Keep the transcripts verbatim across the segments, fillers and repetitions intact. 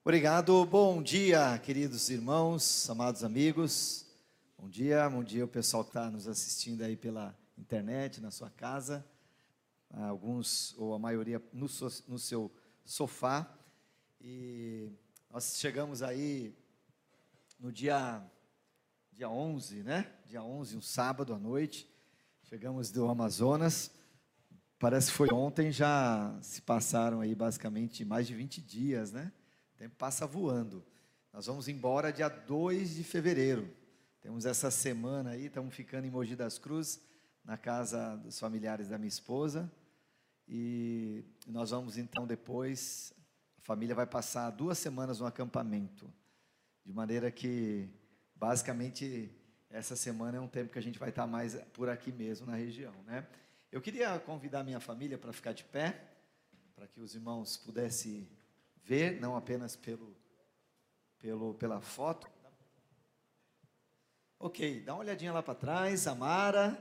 Obrigado, bom dia, queridos irmãos, amados amigos. Bom dia, bom dia o pessoal que está nos assistindo aí pela internet, na sua casa. Alguns, ou a maioria, no, so, no seu sofá. E nós chegamos aí no dia, dia onze, né? Dia onze, um sábado à noite. Chegamos do Amazonas. Parece que foi ontem, já se passaram aí basicamente mais de vinte dias, né? O tempo passa voando. Nós vamos embora dia dois de fevereiro. Temos essa semana aí, estamos ficando em Mogi das Cruzes, na casa dos familiares da minha esposa. E nós vamos então depois, a família vai passar duas semanas no acampamento. De maneira que, basicamente, essa semana é um tempo que a gente vai estar mais por aqui mesmo, na região, né? Eu queria convidar minha família para ficar de pé, para que os irmãos pudessem ver, não apenas pelo, pelo, pela foto. Ok, dá uma olhadinha lá para trás, a Mara.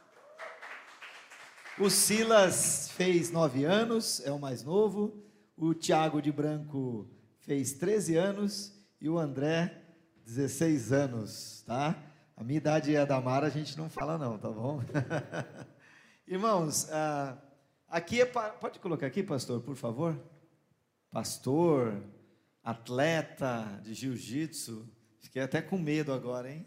O Silas fez nove anos, é o mais novo. O Tiago de Branco fez treze anos e o André, dezesseis anos, tá? A minha idade e a da Mara a gente não fala não, tá bom? Irmãos, ah, aqui é, pode colocar aqui, pastor, por favor? Pastor, atleta de jiu-jitsu, fiquei até com medo agora, hein?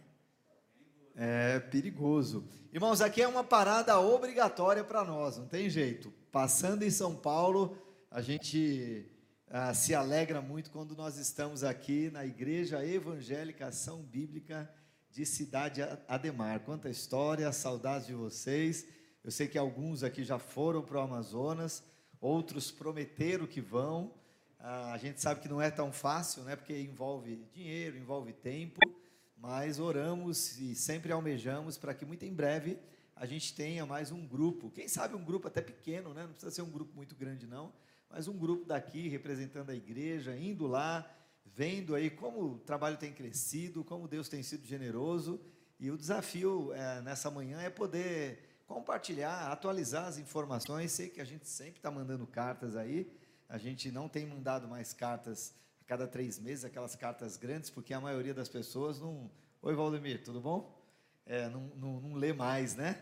É perigoso. Irmãos, aqui é uma parada obrigatória para nós, não tem jeito. Passando em São Paulo, a gente ah, se alegra muito quando nós estamos aqui na Igreja Evangélica Ação Bíblica de Cidade Ademar. Quanta história, saudades de vocês. Eu sei que alguns aqui já foram para o Amazonas, outros prometeram que vão. Ah, a gente sabe que não é tão fácil, né? Porque envolve dinheiro, envolve tempo, mas oramos e sempre almejamos para que muito em breve a gente tenha mais um grupo, quem sabe um grupo até pequeno, né? Não precisa ser um grupo muito grande não, mas um grupo daqui representando a igreja, indo lá, vendo aí como o trabalho tem crescido, como Deus tem sido generoso, e o desafio é, nessa manhã é poder compartilhar, atualizar as informações. Sei que a gente sempre está mandando cartas aí, a gente não tem mandado mais cartas a cada três meses, aquelas cartas grandes, porque a maioria das pessoas não... Oi, Valdemir, tudo bom? É, não, não, não lê mais, né?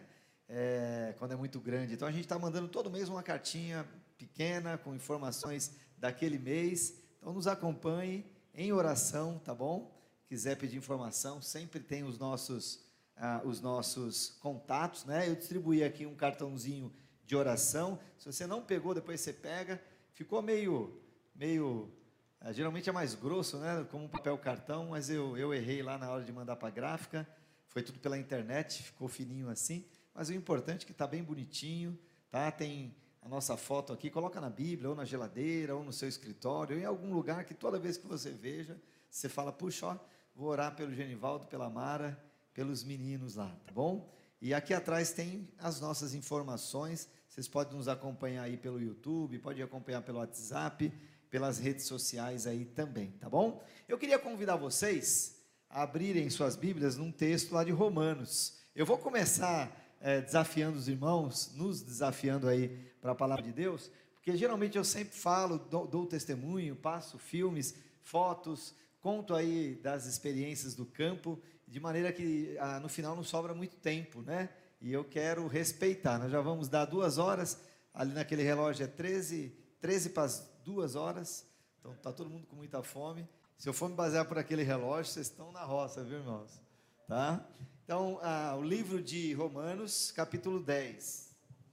É, quando é muito grande. Então, a gente está mandando todo mês uma cartinha pequena, com informações daquele mês. Então, nos acompanhe em oração, tá bom? Quiser pedir informação, sempre tem os nossos, ah, os nossos contatos, né? Eu distribuí aqui um cartãozinho de oração. Se você não pegou, depois você pega. Ficou meio, meio, ah, geralmente é mais grosso, né, como um papel cartão, mas eu, eu errei lá na hora de mandar para a gráfica, foi tudo pela internet, ficou fininho assim, mas o importante é que está bem bonitinho, tá? Tem a nossa foto aqui, coloca na Bíblia, ou na geladeira, ou no seu escritório, ou em algum lugar que toda vez que você veja, você fala, puxa, ó, vou orar pelo Genivaldo, pela Mara, pelos meninos lá, tá bom? E aqui atrás tem as nossas informações. Vocês podem nos acompanhar aí pelo YouTube, podem acompanhar pelo WhatsApp, pelas redes sociais aí também, tá bom? Eu queria convidar vocês a abrirem suas Bíblias num texto lá de Romanos. Eu vou começar é, desafiando os irmãos, nos desafiando aí para a palavra de Deus, porque geralmente eu sempre falo, dou, dou testemunho, passo filmes, fotos, conto aí das experiências do campo, de maneira que ah, no final não sobra muito tempo, né? E eu quero respeitar. Nós já vamos dar duas horas, ali naquele relógio é treze, treze para as duas horas, então está todo mundo com muita fome. Se eu for me basear por aquele relógio, vocês estão na roça, viu, irmãos? Tá? Então, ah, o livro de Romanos, capítulo dez.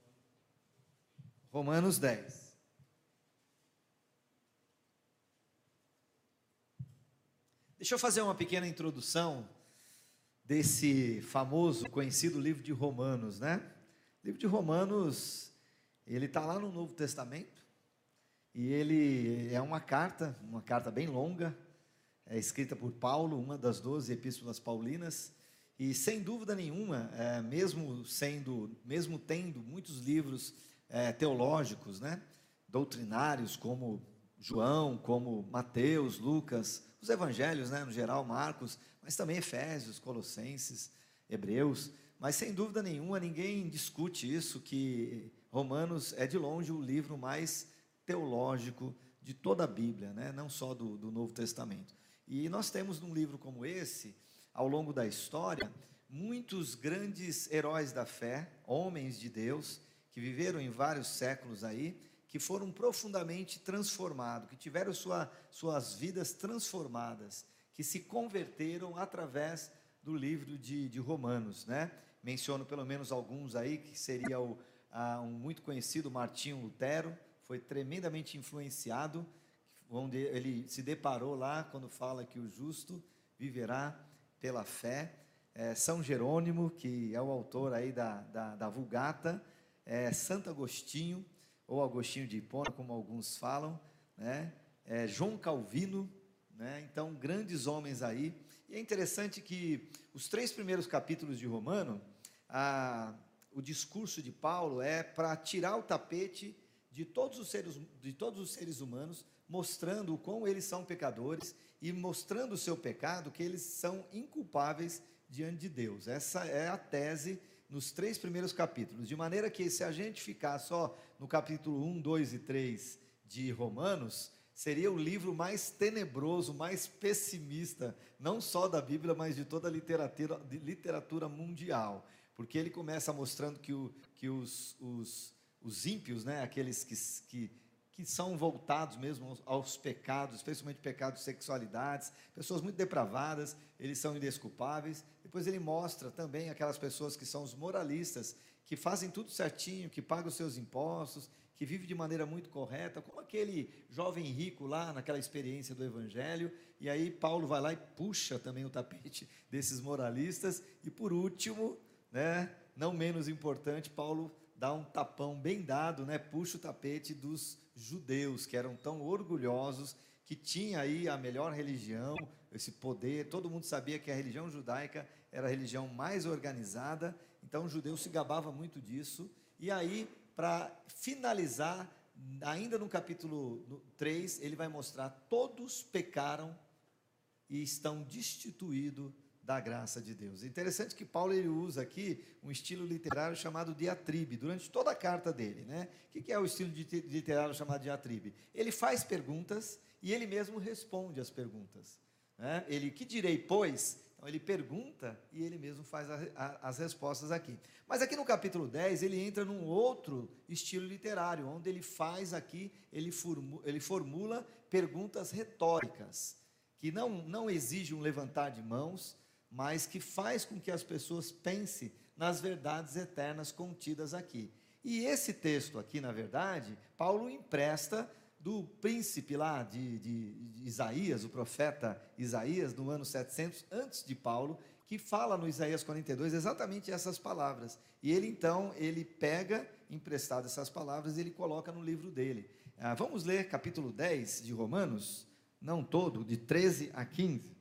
Romanos dez. Deixa eu fazer uma pequena introdução desse famoso, conhecido livro de Romanos, né? O livro de Romanos, ele está lá no Novo Testamento, e ele é uma carta, uma carta bem longa, é escrita por Paulo, uma das doze epístolas paulinas, e sem dúvida nenhuma, é, mesmo sendo, mesmo tendo muitos livros é, teológicos, né? Doutrinários, como João, como Mateus, Lucas, os evangelhos, né, no geral, Marcos, mas também Efésios, Colossenses, Hebreus, mas sem dúvida nenhuma, ninguém discute isso, que Romanos é de longe o livro mais teológico de toda a Bíblia, né? Não só do, do Novo Testamento. E nós temos num livro como esse, ao longo da história, muitos grandes heróis da fé, homens de Deus, que viveram em vários séculos aí, que foram profundamente transformados, que tiveram sua, suas vidas transformadas, que se converteram através do livro de, de Romanos, né? Menciono pelo menos alguns aí, que seria o, ah, um muito conhecido Martinho Lutero, foi tremendamente influenciado, onde ele se deparou lá, quando fala que o justo viverá pela fé. É, São Jerônimo, que é o autor aí da, da, da Vulgata, é, Santo Agostinho, ou Agostinho de Hipona, como alguns falam, né? É, João Calvino, né? Então, grandes homens aí. E é interessante que os três primeiros capítulos de Romano, a, o discurso de Paulo é para tirar o tapete de todos os seres, de todos os seres humanos, mostrando o quão eles são pecadores e mostrando o seu pecado, que eles são inculpáveis diante de Deus. Essa é a tese nos três primeiros capítulos, de maneira que se a gente ficar só no capítulo um, dois e três de Romanos, seria o livro mais tenebroso, mais pessimista, não só da Bíblia, mas de toda a literatura, de literatura mundial, porque ele começa mostrando que, o, que os, os, os ímpios, né, aqueles que, que, que são voltados mesmo aos, aos pecados, especialmente pecados de sexualidades, pessoas muito depravadas, eles são indesculpáveis. Depois ele mostra também aquelas pessoas que são os moralistas, que fazem tudo certinho, que pagam os seus impostos, que vivem de maneira muito correta, como aquele jovem rico lá naquela experiência do Evangelho. E aí Paulo vai lá e puxa também o tapete desses moralistas. E por último, né, não menos importante, Paulo dá um tapão bem dado, né, puxa o tapete dos judeus, que eram tão orgulhosos, que tinha aí a melhor religião, esse poder. Todo mundo sabia que a religião judaica era a religião mais organizada, então o judeu se gabava muito disso. E aí, para finalizar, ainda no capítulo três, ele vai mostrar: todos pecaram e estão destituídos da graça de Deus. É interessante que Paulo ele usa aqui um estilo literário chamado diatribe, durante toda a carta dele, né? O que é o estilo literário chamado diatribe? Ele faz perguntas e ele mesmo responde as perguntas, né? Ele, que direi, pois? Então ele pergunta e ele mesmo faz a, a, as respostas aqui. Mas aqui no capítulo dez, ele entra num outro estilo literário, onde ele faz aqui, ele, formu, ele formula perguntas retóricas, que não, não exigem um levantar de mãos, mas que faz com que as pessoas pensem nas verdades eternas contidas aqui. E esse texto aqui, na verdade, Paulo empresta do príncipe lá de, de, de Isaías, o profeta Isaías, no ano setecentos antes de Paulo, que fala no Isaías quarenta e dois exatamente essas palavras. E ele então, ele pega emprestado essas palavras e ele coloca no livro dele. Ah, vamos ler capítulo dez de Romanos, não todo, de treze a quinze.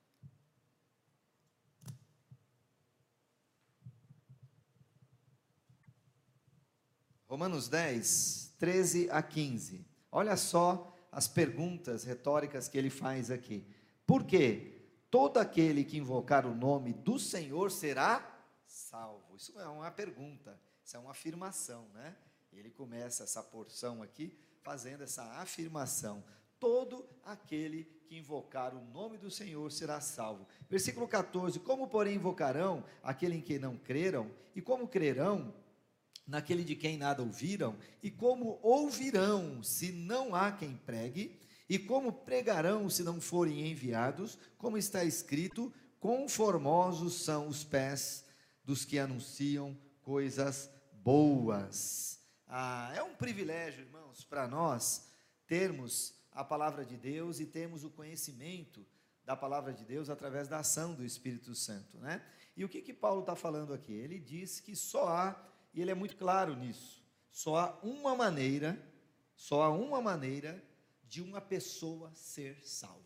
Romanos dez, treze a quinze. Olha só as perguntas retóricas que ele faz aqui. Por quê? Todo aquele que invocar o nome do Senhor será salvo. Isso não é uma pergunta, isso é uma afirmação, né? Ele começa essa porção aqui fazendo essa afirmação. Todo aquele que invocar o nome do Senhor será salvo. Versículo catorze. Como, porém, invocarão aquele em quem não creram? E como crerão naquele de quem nada ouviram? E como ouvirão, se não há quem pregue? E como pregarão, se não forem enviados? Como está escrito: quão formosos são os pés dos que anunciam coisas boas. Ah, é um privilégio, irmãos, para nós termos a palavra de Deus e termos o conhecimento da palavra de Deus através da ação do Espírito Santo, né? E o que que Paulo está falando aqui? Ele diz que só há, e ele é muito claro nisso, só há uma maneira, só há uma maneira de uma pessoa ser salva.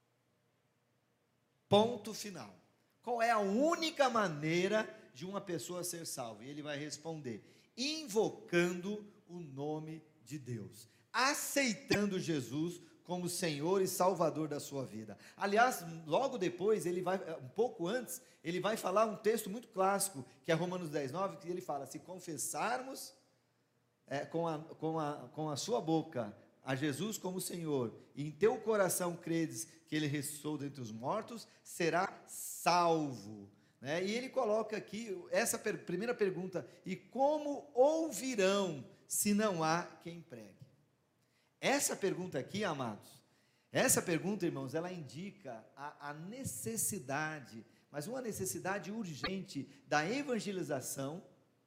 Ponto final. Qual é a única maneira de uma pessoa ser salva? E ele vai responder: invocando o nome de Deus, aceitando Jesus como Senhor e Salvador da sua vida. Aliás, logo depois, ele vai, um pouco antes, ele vai falar um texto muito clássico, que é Romanos dez, nove, que ele fala: se confessarmos é, com, a, com, a, com a sua boca a Jesus como Senhor, e em teu coração credes que Ele ressuscitou dentre os mortos, será salvo. Né? E ele coloca aqui essa per- primeira pergunta: e como ouvirão se não há quem pregue? Essa pergunta aqui, amados, essa pergunta, irmãos, ela indica a, a necessidade, mas uma necessidade urgente da evangelização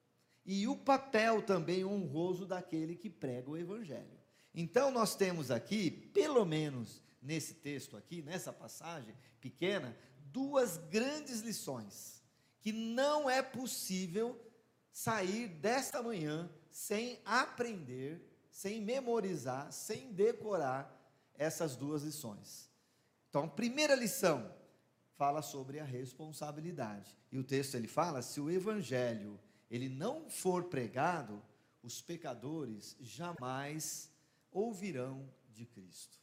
e o papel também honroso daquele que prega o evangelho. Então nós temos aqui, pelo menos nesse texto aqui, nessa passagem pequena, duas grandes lições, que não é possível sair desta manhã sem aprender, sem memorizar, sem decorar essas duas lições. Então, primeira lição, fala sobre a responsabilidade, e o texto ele fala, se o evangelho ele não for pregado, os pecadores jamais ouvirão de Cristo.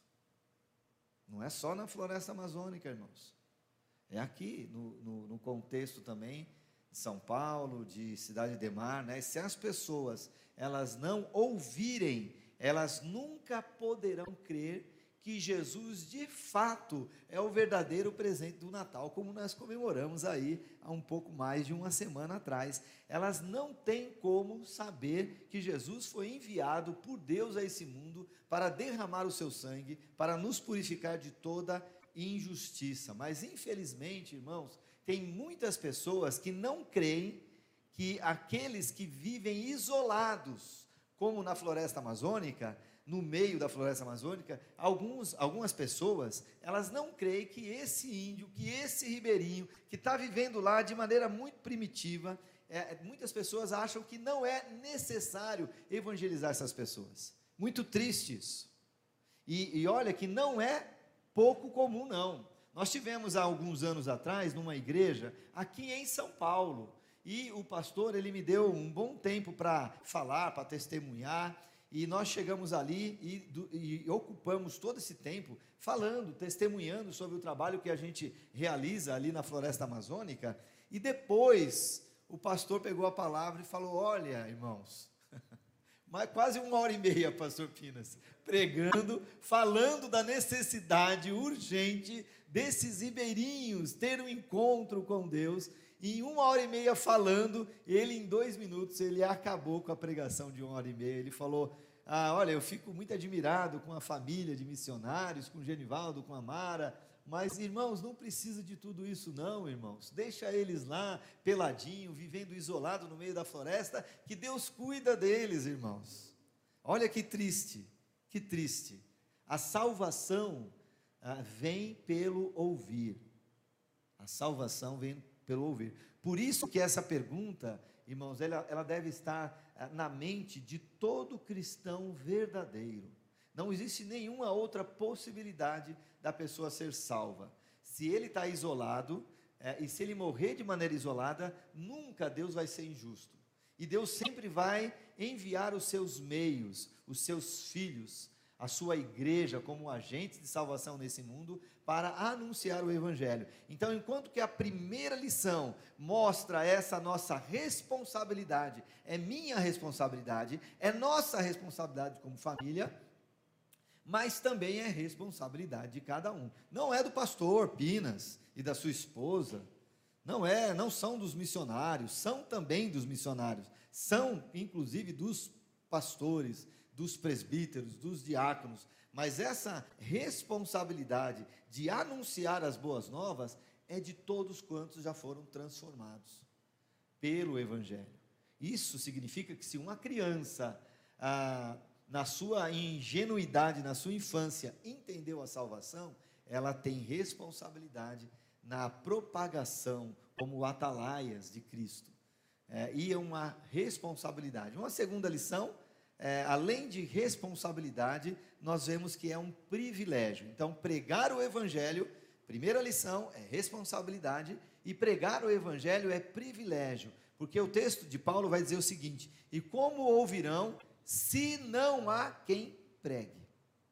Não é só na floresta amazônica, irmãos, é aqui, no, no, no contexto também de São Paulo, de Cidade Ademar, né? Se as pessoas, elas não ouvirem, elas nunca poderão crer que Jesus, de fato, é o verdadeiro presente do Natal, como nós comemoramos aí, há um pouco mais de uma semana atrás. Elas não têm como saber que Jesus foi enviado por Deus a esse mundo, para derramar o seu sangue, para nos purificar de toda injustiça. Mas infelizmente, irmãos, tem muitas pessoas que não creem que aqueles que vivem isolados, como na floresta amazônica, no meio da floresta amazônica, alguns, algumas pessoas, elas não creem que esse índio, que esse ribeirinho, que está vivendo lá de maneira muito primitiva, é, muitas pessoas acham que não é necessário evangelizar essas pessoas. Muito triste isso. E, e olha que não é pouco comum, não. Nós tivemos há alguns anos atrás, numa igreja, aqui em São Paulo, e o pastor, ele me deu um bom tempo para falar, para testemunhar, e nós chegamos ali e, do, e ocupamos todo esse tempo falando, testemunhando sobre o trabalho que a gente realiza ali na floresta amazônica, e depois o pastor pegou a palavra e falou, olha, irmãos, mas quase uma hora e meia, pastor Pinas, pregando, falando da necessidade urgente desses ribeirinhos ter um encontro com Deus, e em uma hora e meia falando, ele em dois minutos, ele acabou com a pregação de uma hora e meia, ele falou, ah, olha, eu fico muito admirado com a família de missionários, com o Genivaldo, com a Mara, mas irmãos, não precisa de tudo isso não, irmãos, deixa eles lá, peladinho, vivendo isolado no meio da floresta, que Deus cuida deles, irmãos. Olha que triste, que triste, a salvação ah, vem pelo ouvir, a salvação vem pelo ouvir, por isso que essa pergunta, irmãos, ela, ela deve estar ah, na mente de todo cristão verdadeiro. Não existe nenhuma outra possibilidade da pessoa ser salva. Se ele está isolado, é, e se ele morrer de maneira isolada, nunca Deus vai ser injusto. E Deus sempre vai enviar os seus meios, os seus filhos, a sua igreja como agentes de salvação nesse mundo, para anunciar o evangelho. Então, enquanto que a primeira lição mostra essa nossa responsabilidade, é minha responsabilidade, é nossa responsabilidade como família, mas também é responsabilidade de cada um. Não é do pastor Pinas e da sua esposa, não é, não são dos missionários, são também dos missionários, são inclusive dos pastores, dos presbíteros, dos diáconos, mas essa responsabilidade de anunciar as boas novas é de todos quantos já foram transformados pelo evangelho. Isso significa que se uma criança, ah, na sua ingenuidade, na sua infância, entendeu a salvação, ela tem responsabilidade na propagação como atalaias de Cristo. É, e é uma responsabilidade. Uma segunda lição, é, além de responsabilidade, nós vemos que é um privilégio. Então, pregar o evangelho, primeira lição, é responsabilidade, e pregar o evangelho é privilégio, porque o texto de Paulo vai dizer o seguinte, e como ouvirão, se não há quem pregue?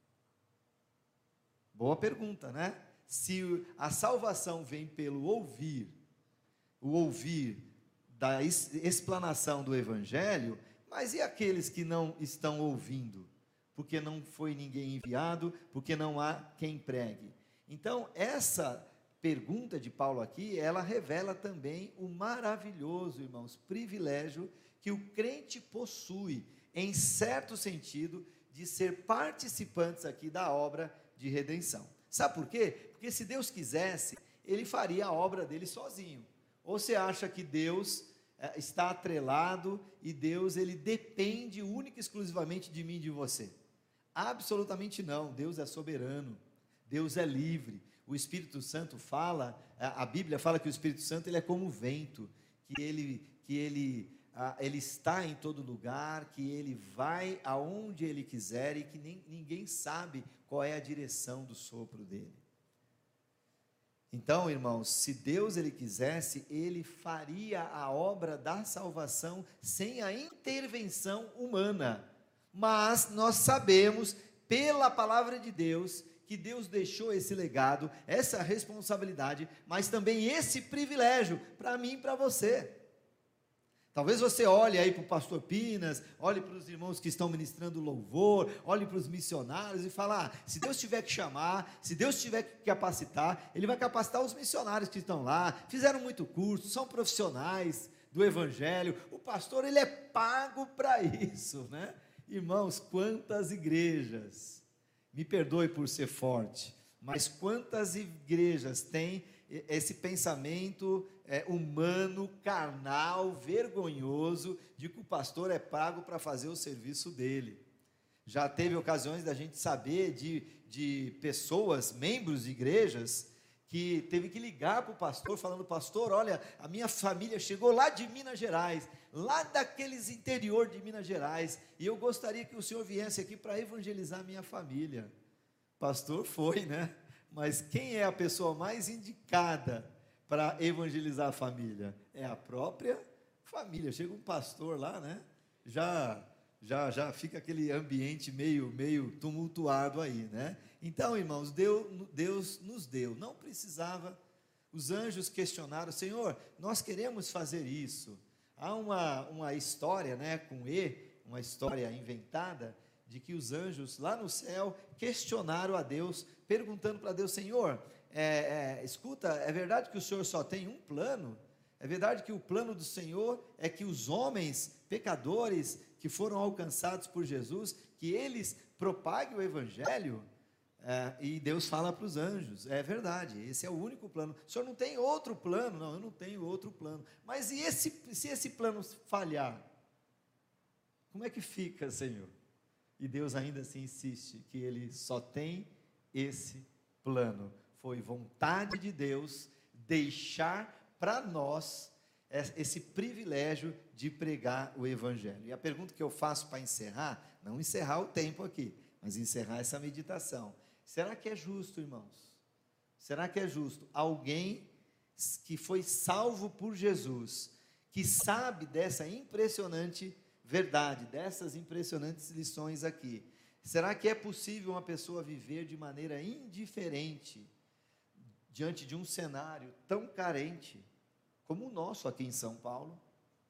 Boa pergunta, né? Se a salvação vem pelo ouvir, o ouvir da explanação do evangelho, mas e aqueles que não estão ouvindo? porque não foi ninguém enviado, porque não há quem pregue. Então, essa pergunta de Paulo aqui, ela revela também o maravilhoso, irmãos, privilégio que o crente possui, em certo sentido, de ser participantes aqui da obra de redenção. Sabe por quê? Porque se Deus quisesse, Ele faria a obra dele sozinho. Ou você acha que Deus é, está atrelado e Deus ele depende única e exclusivamente de mim e de você? Absolutamente não. Deus é soberano, Deus é livre. O Espírito Santo fala, a Bíblia fala que o Espírito Santo ele é como o vento, que ele, que ele, ele está em todo lugar, que ele vai aonde ele quiser e que nem, ninguém sabe qual é a direção do sopro dele. Então, irmãos, se Deus ele quisesse, ele faria a obra da salvação sem a intervenção humana. Mas nós sabemos, pela palavra de Deus, que Deus deixou esse legado, essa responsabilidade, mas também esse privilégio para mim e para você. Talvez você olhe aí para o pastor Pinas, olhe para os irmãos que estão ministrando louvor, olhe para os missionários e fale, ah, se Deus tiver que chamar, se Deus tiver que capacitar, Ele vai capacitar os missionários que estão lá, fizeram muito curso, são profissionais do Evangelho, o pastor ele é pago para isso, né? Irmãos, quantas igrejas, me perdoe por ser forte, mas quantas igrejas têm esse pensamento é, humano, carnal, vergonhoso, de que o pastor é pago para fazer o serviço dele. Já teve ocasiões da gente saber de, de pessoas, membros de igrejas, que teve que ligar para o pastor, falando, pastor, olha, a minha família chegou lá de Minas Gerais, lá daqueles interior de Minas Gerais, e eu gostaria que o senhor viesse aqui para evangelizar a minha família. Pastor foi, né? Mas quem é a pessoa mais indicada para evangelizar a família? É a própria família. Chega um pastor lá, né? Já, já, já fica aquele ambiente meio, meio tumultuado aí, né? Então, irmãos, Deus, Deus nos deu. Não precisava. Os anjos questionaram, Senhor, nós queremos fazer isso. Há uma, uma história, né, com E, uma história inventada, de que os anjos lá no céu questionaram a Deus, perguntando para Deus, Senhor, é, é, escuta, é verdade que o Senhor só tem um plano? É verdade que o plano do Senhor é que os homens pecadores que foram alcançados por Jesus, que eles propaguem o Evangelho? É, e Deus fala para os anjos, é verdade, esse é o único plano. O Senhor não tem outro plano? Não, eu não tenho outro plano. Mas e esse, se esse plano falhar? Como é que fica, Senhor? E Deus ainda assim insiste que Ele só tem esse plano. Foi vontade de Deus deixar para nós esse privilégio de pregar o Evangelho. E a pergunta que eu faço para encerrar, não encerrar o tempo aqui, mas encerrar essa meditação. Será que é justo, irmãos? Será que é justo alguém que foi salvo por Jesus, que sabe dessa impressionante verdade, dessas impressionantes lições aqui, será que é possível uma pessoa viver de maneira indiferente diante de um cenário tão carente como o nosso aqui em São Paulo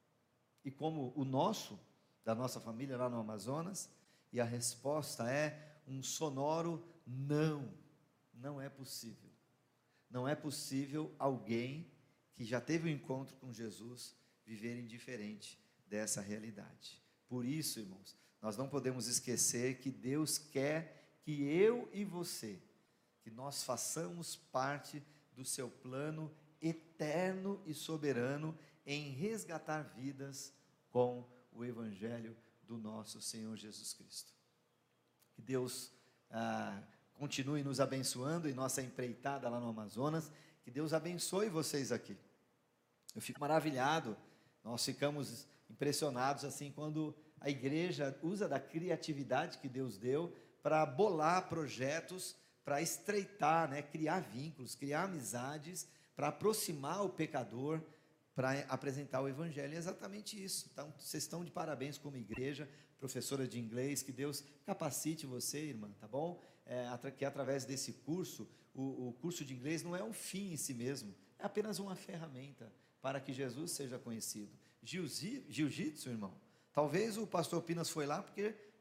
e como o nosso, da nossa família lá no Amazonas? E a resposta é um sonoro não, não é possível. Não é possível alguém que já teve um encontro com Jesus viver indiferente dessa realidade. Por isso, irmãos, nós não podemos esquecer que Deus quer que eu e você, que nós façamos parte do seu plano eterno e soberano em resgatar vidas com o Evangelho do nosso Senhor Jesus Cristo. Que Deus ah, continue nos abençoando em nossa empreitada lá no Amazonas, que Deus abençoe vocês aqui. Eu fico maravilhado, nós ficamos impressionados assim quando a igreja usa da criatividade que Deus deu para bolar projetos, para estreitar, né, criar vínculos, criar amizades, para aproximar o pecador, para apresentar o Evangelho. É exatamente isso. Então, vocês estão de parabéns como igreja, professora de inglês, que Deus capacite você, irmã, tá bom? É, que através desse curso, o, o curso de inglês não é um fim em si mesmo, é apenas uma ferramenta para que Jesus seja conhecido. Jiu-jitsu, irmão, talvez o pastor Pinas foi lá porque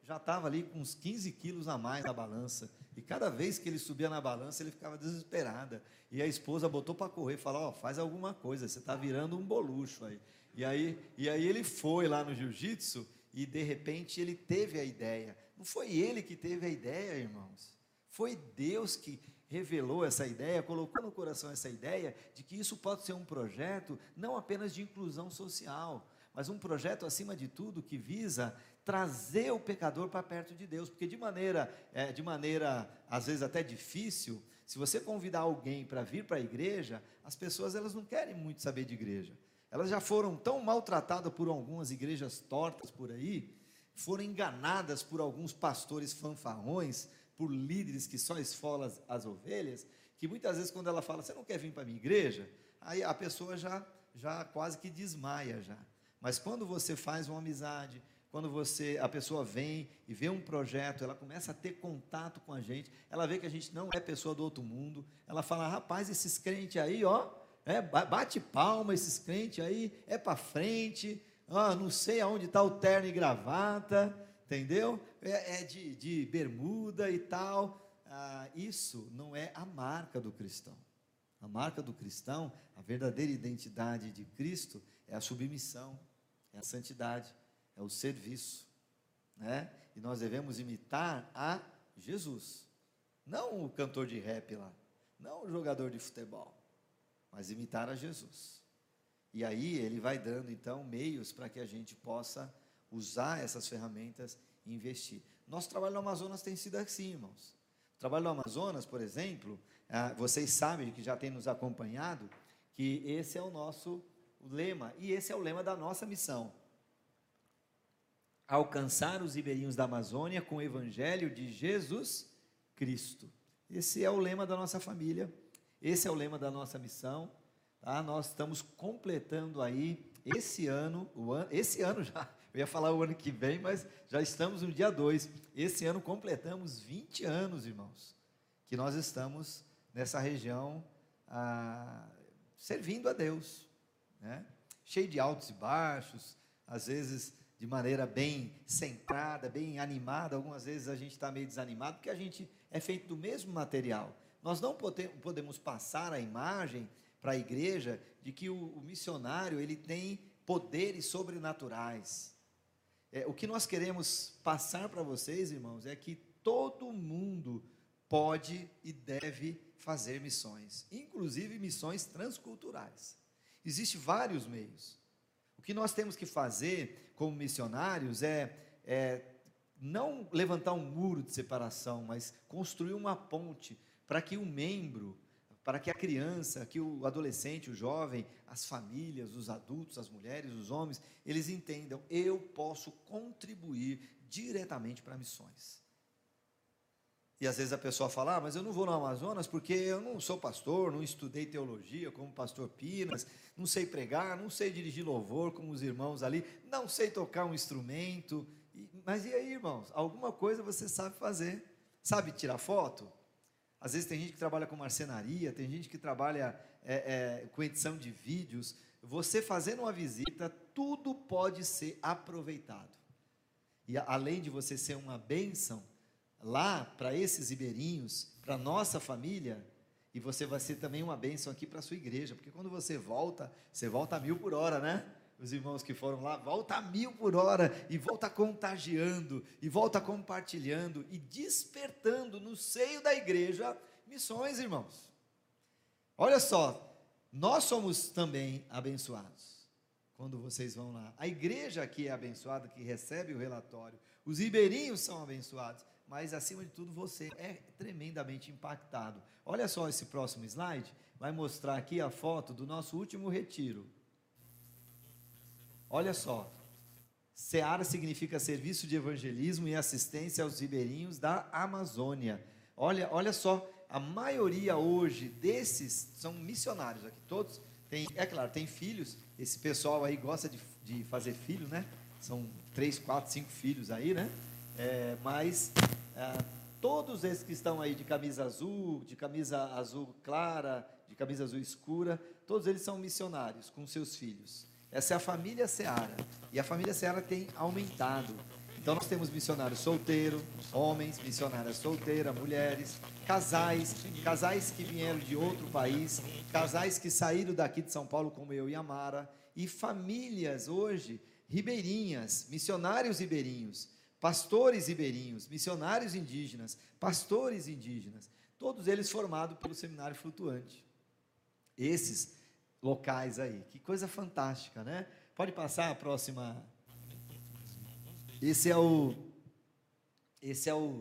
já estava ali com uns quinze quilos a mais na balança. E cada vez que ele subia na balança, ele ficava desesperada. E a esposa botou para correr e falou: ó, faz alguma coisa, você está virando um bolucho aí. E aí, e aí ele foi lá no jiu-jitsu e de repente ele teve a ideia. Não foi ele que teve a ideia, irmãos. Foi Deus que revelou essa ideia, colocou no coração essa ideia de que isso pode ser um projeto não apenas de inclusão social, mas um projeto, acima de tudo, que visa trazer o pecador para perto de Deus, porque de maneira, é, de maneira, às vezes até difícil, se você convidar alguém para vir para a igreja, as pessoas elas não querem muito saber de igreja, elas já foram tão maltratadas por algumas igrejas tortas por aí, foram enganadas por alguns pastores fanfarrões, por líderes que só esfolam as, as ovelhas, que muitas vezes quando ela fala, você não quer vir para a minha igreja? Aí a pessoa já, já quase que desmaia já. Mas quando você faz uma amizade, quando você, a pessoa vem e vê um projeto, ela começa a ter contato com a gente, ela vê que a gente não é pessoa do outro mundo, ela fala, rapaz, esses crentes aí, ó, é, bate palma, esses crentes aí, é para frente, ó, não sei aonde está o terno e gravata, entendeu? É, é de, de bermuda e tal. Ah, isso não é a marca do cristão. A marca do cristão, a verdadeira identidade de Cristo é a submissão, é a santidade, é o serviço, né? E nós devemos imitar a Jesus, não o cantor de rap lá, não o jogador de futebol, mas imitar a Jesus. E aí ele vai dando então meios para que a gente possa usar essas ferramentas e investir. Nosso trabalho no Amazonas tem sido assim, irmãos. O trabalho no Amazonas, por exemplo, ah, vocês sabem que já tem nos acompanhado, que esse é o nosso lema, e esse é o lema da nossa missão. Alcançar os ribeirinhos da Amazônia com o Evangelho de Jesus Cristo. Esse é o lema da nossa família, esse é o lema da nossa missão, tá? Nós estamos completando aí, esse ano, o ano, esse ano já, eu ia falar o ano que vem, mas já estamos no dia dois, esse ano completamos vinte anos, irmãos, que nós estamos nessa região, ah, servindo a Deus, né? Cheio de altos e baixos, às vezes de maneira bem centrada, bem animada, algumas vezes a gente está meio desanimado, porque a gente é feito do mesmo material. Nós não podemos passar a imagem para a igreja de que o, o missionário ele tem poderes sobrenaturais. É, o que nós queremos passar para vocês, irmãos, é que todo mundo pode e deve fazer missões, inclusive missões transculturais. Existem vários meios. O que nós temos que fazer como missionários é, é não levantar um muro de separação, mas construir uma ponte para que o membro, para que a criança, que o adolescente, o jovem, as famílias, os adultos, as mulheres, os homens, eles entendam, eu posso contribuir diretamente para missões. E às vezes a pessoa fala, ah, mas eu não vou no Amazonas porque eu não sou pastor, não estudei teologia como o pastor Pinas, não sei pregar, não sei dirigir louvor como os irmãos ali, não sei tocar um instrumento. E, mas e aí, irmãos? Alguma coisa você sabe fazer? Sabe tirar foto? Às vezes tem gente que trabalha com marcenaria, tem gente que trabalha é, é, com edição de vídeos. Você fazendo uma visita, tudo pode ser aproveitado. E além de você ser uma bênção, lá para esses ribeirinhos, para a nossa família, e você vai ser também uma bênção aqui para a sua igreja, porque quando você volta, você volta a mil por hora, né? Os irmãos que foram lá, volta a mil por hora, e volta contagiando, e volta compartilhando, e despertando no seio da igreja, missões, irmãos. Olha só, nós somos também abençoados, quando vocês vão lá. A igreja aqui é abençoada, que recebe o relatório, os ribeirinhos são abençoados, mas acima de tudo você é tremendamente impactado. Olha só esse próximo slide, vai mostrar aqui a foto do nosso último retiro. Olha só, SEARA significa Serviço de Evangelismo e Assistência aos Ribeirinhos da Amazônia. Olha, olha só, a maioria hoje desses são missionários aqui, todos têm, é claro, tem filhos, esse pessoal aí gosta de, de fazer filho, né? São três, quatro, cinco filhos aí, né? É, mas é, todos esses que estão aí de camisa azul, de camisa azul clara, de camisa azul escura, todos eles são missionários com seus filhos. Essa é a família SEARA, e a família SEARA tem aumentado. Então Então nós temos missionário solteiro, homens, missionária solteira, mulheres, casais, casais que vieram de outro país, casais que saíram daqui de São Paulo como eu e a Mara, e famílias hoje ribeirinhas, missionários ribeirinhos, pastores ribeirinhos, missionários indígenas, pastores indígenas, todos eles formados pelo Seminário Flutuante. Esses locais aí, que coisa fantástica, né? Pode passar a próxima. Esse é o esse é o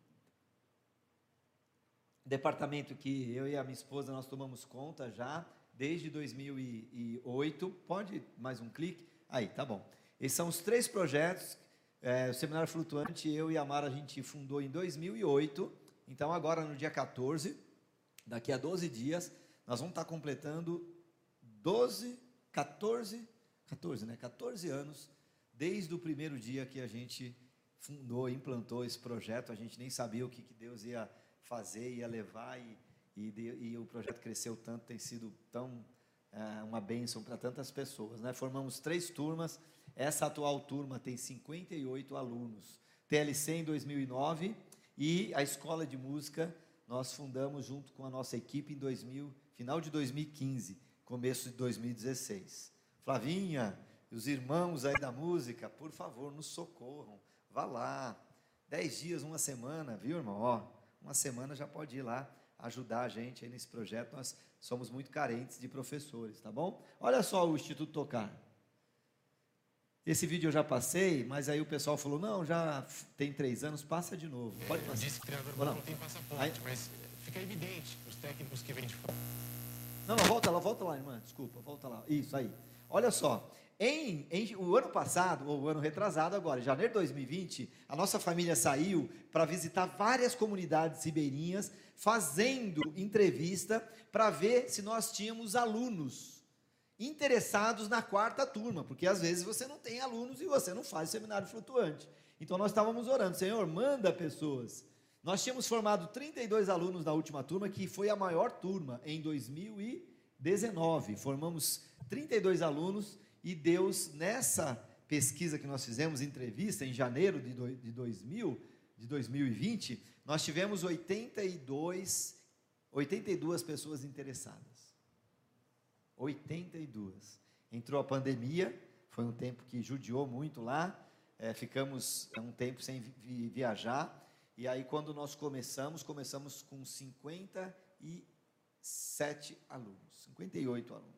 departamento que eu e a minha esposa nós tomamos conta já desde dois mil e oito. Pode mais um clique? Aí, tá bom. Esses são os três projetos. É, o Seminário Flutuante, eu e a Mara, a gente fundou em dois mil e oito. Então, agora no dia quatorze, daqui a doze dias, nós vamos estar completando doze, quatorze, quatorze, né? quatorze anos, desde o primeiro dia que a gente fundou, implantou esse projeto. A gente nem sabia o que, que Deus ia fazer, ia levar, e, e, e o projeto cresceu tanto, tem sido tão é, uma bênção para tantas pessoas, né? Formamos três turmas. Essa atual turma tem cinquenta e oito alunos. T L C em dois mil e nove, e a escola de música nós fundamos junto com a nossa equipe em dois mil, final de dois mil e quinze, começo de dois mil e dezesseis. Flavinha, os irmãos aí da música, por favor, nos socorram, vá lá, dez dias, uma semana, viu, irmão? Ó, uma semana já pode ir lá ajudar a gente aí nesse projeto. Nós somos muito carentes de professores, tá bom? Olha só o Instituto Tocar. Esse vídeo eu já passei, mas aí o pessoal falou, não, já tem três anos, passa de novo. Pode passar. Disse que o treinador não, não tem passaporte, aí, mas fica evidente, os técnicos que vêm de fora. Não, não, volta lá, volta lá, irmã, desculpa, volta lá. Isso aí. Olha só, em, em o ano passado, ou o ano retrasado agora, em janeiro de dois mil e vinte, a nossa família saiu para visitar várias comunidades ribeirinhas, fazendo entrevista para ver se nós tínhamos alunos interessados na quarta turma, porque às vezes você não tem alunos e você não faz Seminário Flutuante. Então nós estávamos orando, Senhor, manda pessoas. Nós tínhamos formado trinta e dois alunos na última turma, que foi a maior turma em dois mil e dezenove. Formamos trinta e dois alunos, e Deus, nessa pesquisa que nós fizemos, entrevista em janeiro de, do, de, dois mil, de dois mil e vinte, nós tivemos oitenta e dois, oitenta e duas pessoas interessadas. oitenta e duas. Entrou a pandemia, foi um tempo que judiou muito lá, é, ficamos um tempo sem vi viajar, e aí quando nós começamos, começamos com cinquenta e sete alunos, cinquenta e oito alunos.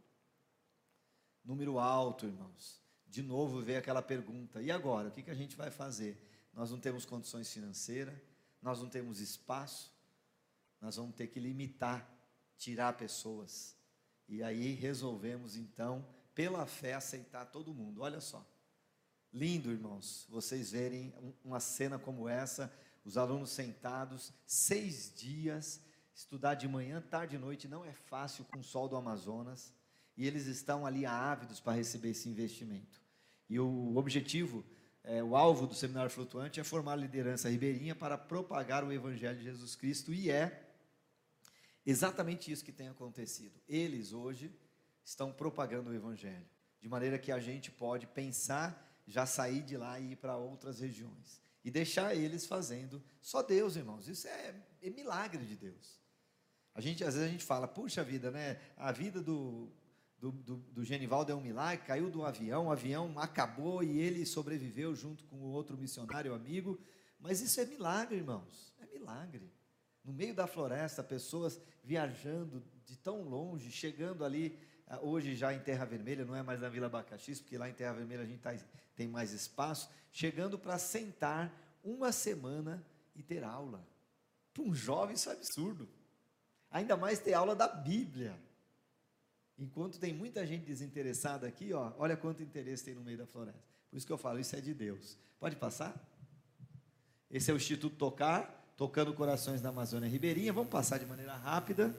Número alto, irmãos. De novo veio aquela pergunta, e agora, o que, que a gente vai fazer? Nós não temos condições financeiras, nós não temos espaço, nós vamos ter que limitar, tirar pessoas. E aí resolvemos então, pela fé, aceitar todo mundo. Olha só, lindo, irmãos, vocês verem uma cena como essa, os alunos sentados, seis dias, estudar de manhã, tarde e noite, não é fácil com o sol do Amazonas, e eles estão ali ávidos para receber esse investimento. E o objetivo, é, o alvo do Seminário Flutuante é formar a liderança ribeirinha para propagar o Evangelho de Jesus Cristo, e é exatamente isso que tem acontecido. Eles hoje estão propagando o Evangelho, de maneira que a gente pode pensar, já sair de lá e ir para outras regiões, e deixar eles fazendo, só Deus, irmãos, isso é, é milagre de Deus. A gente, às vezes a gente fala, puxa vida, né, a vida do, do, do, do Genivaldo é um milagre, caiu do avião, o avião acabou e ele sobreviveu junto com o outro missionário amigo, mas isso é milagre, irmãos, é milagre. No meio da floresta, pessoas viajando de tão longe, chegando ali, hoje já em Terra Vermelha, não é mais na Vila Abacaxis, porque lá em Terra Vermelha a gente tá, tem mais espaço, chegando para sentar uma semana e ter aula. Para um jovem isso é absurdo. Ainda mais ter aula da Bíblia. Enquanto tem muita gente desinteressada aqui, ó, olha quanto interesse tem no meio da floresta. Por isso que eu falo, isso é de Deus. Pode passar? Esse é o Instituto Tocar, tocando corações na Amazônia Ribeirinha. Vamos passar de maneira rápida.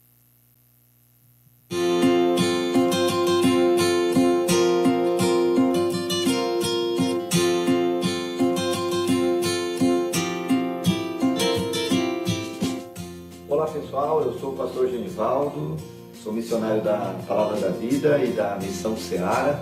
Olá pessoal, eu sou o pastor Genivaldo, sou missionário da Palavra da Vida e da Missão Seara,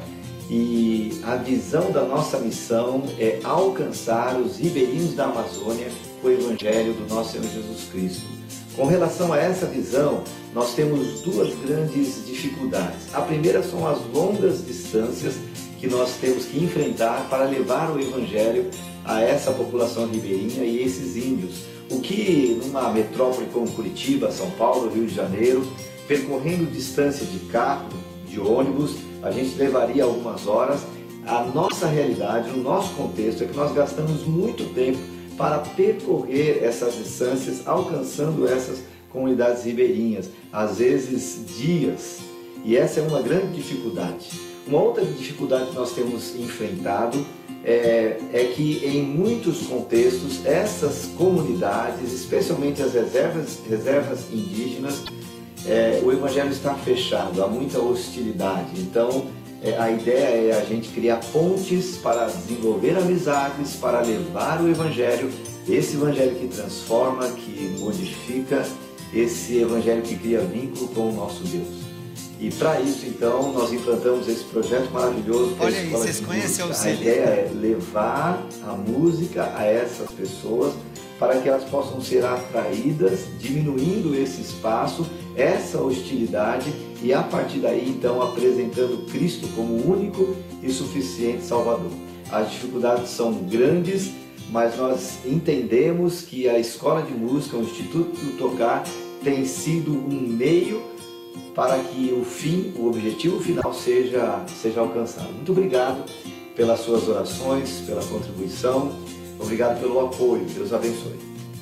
e a visão da nossa missão é alcançar os ribeirinhos da Amazônia com o Evangelho do nosso Senhor Jesus Cristo. Com relação a essa visão, nós temos duas grandes dificuldades. A primeira são as longas distâncias que nós temos que enfrentar para levar o Evangelho a essa população ribeirinha e esses índios. O que numa metrópole como Curitiba, São Paulo, Rio de Janeiro, percorrendo distância de carro, de ônibus, a gente levaria algumas horas. A nossa realidade, o nosso contexto é que nós gastamos muito tempo para percorrer essas distâncias, alcançando essas comunidades ribeirinhas, às vezes dias, e essa é uma grande dificuldade. Uma outra dificuldade que nós temos enfrentado é, é que em muitos contextos essas comunidades, especialmente as reservas, reservas indígenas, é, o evangelho está fechado, há muita hostilidade. Então é, a ideia é a gente criar pontes para desenvolver amizades, para levar o evangelho, esse evangelho que transforma, que modifica, esse evangelho que cria vínculo com o nosso Deus. E para isso, então, nós implantamos esse projeto maravilhoso. Olha aí, vocês conhecem o A ideia é levar a música a essas pessoas para que elas possam ser atraídas, diminuindo esse espaço, essa hostilidade e a partir daí, então, apresentando Cristo como único e suficiente Salvador. As dificuldades são grandes, mas nós entendemos que a Escola de Música, o Instituto do Tocar, tem sido um meio para que o fim, o objetivo final seja, seja alcançado. Muito obrigado pelas suas orações, pela contribuição, obrigado pelo apoio, Deus abençoe.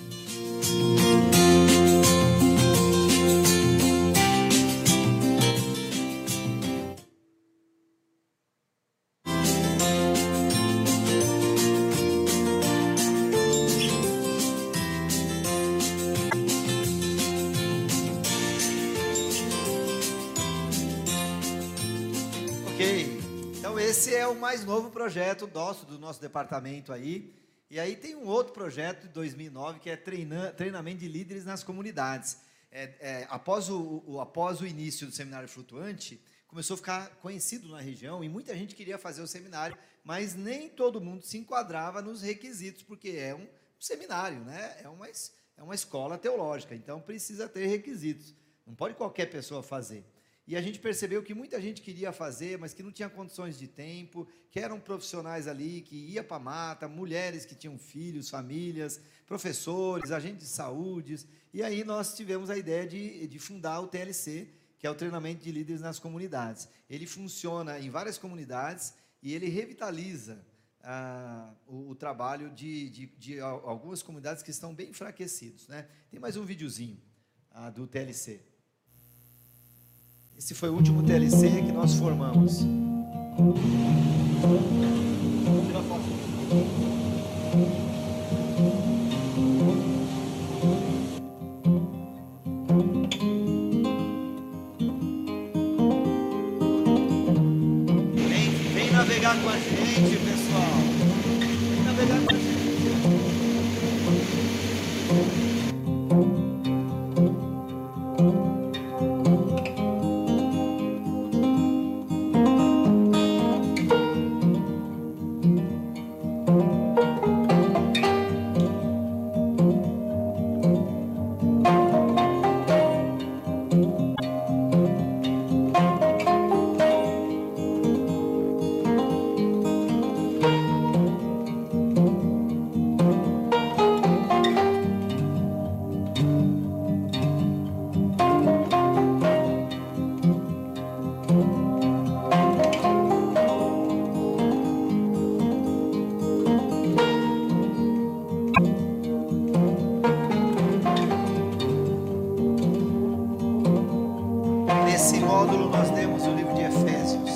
Ok, então esse é o mais novo projeto nosso, do nosso departamento aí. E aí tem um outro projeto de dois mil e nove que é treina, treinamento de líderes nas comunidades. É, é, após, o, o, após o início do Seminário Flutuante, começou a ficar conhecido na região e muita gente queria fazer o seminário, mas nem todo mundo se enquadrava nos requisitos, porque é um seminário, né? É uma, é uma escola teológica, então precisa ter requisitos. Não pode qualquer pessoa fazer. E a gente percebeu que muita gente queria fazer, mas que não tinha condições de tempo, que eram profissionais ali, que ia para a mata, mulheres que tinham filhos, famílias, professores, agentes de saúde. E aí nós tivemos a ideia de, de fundar o T L C, que é o Treinamento de Líderes nas Comunidades. Ele funciona em várias comunidades e ele revitaliza ah, o, o trabalho de, de, de algumas comunidades que estão bem enfraquecidos, né? Tem mais um videozinho ah, do T L C. Esse foi o último T L C que nós formamos. Vem, vem navegar com a gente, pessoal. Vem navegar com a gente. Nesse módulo nós temos o livro de Efésios.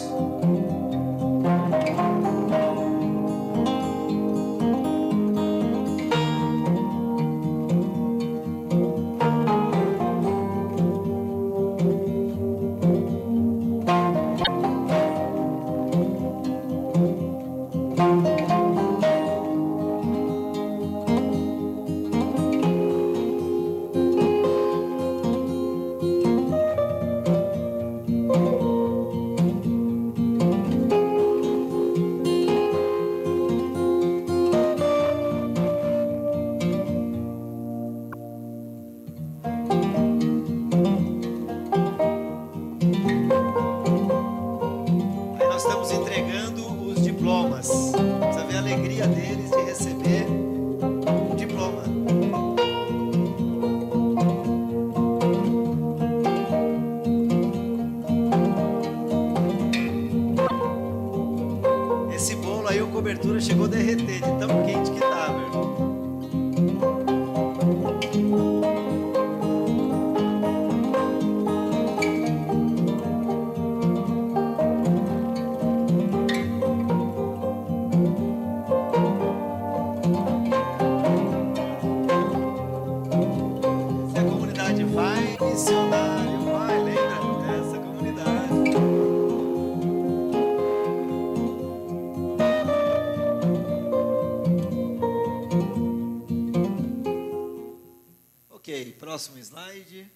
Ok, próximo slide.